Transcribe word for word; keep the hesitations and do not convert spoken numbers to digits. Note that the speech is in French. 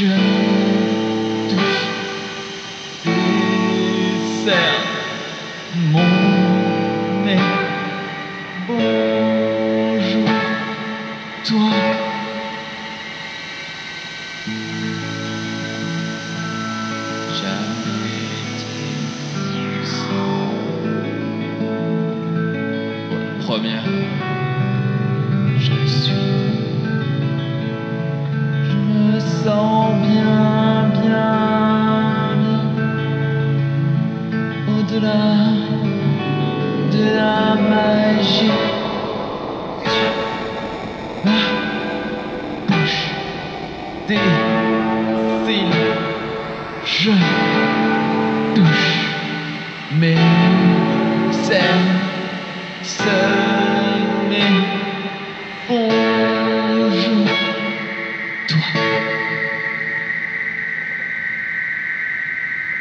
Je touche tes cernes, mon nez. Bonjour, toi. Jamais été seul. Pour la première, je suis. Je me sens bien, bien, bien. Au-delà de la magie. Ma bouche dessine. Je touche mes cernes.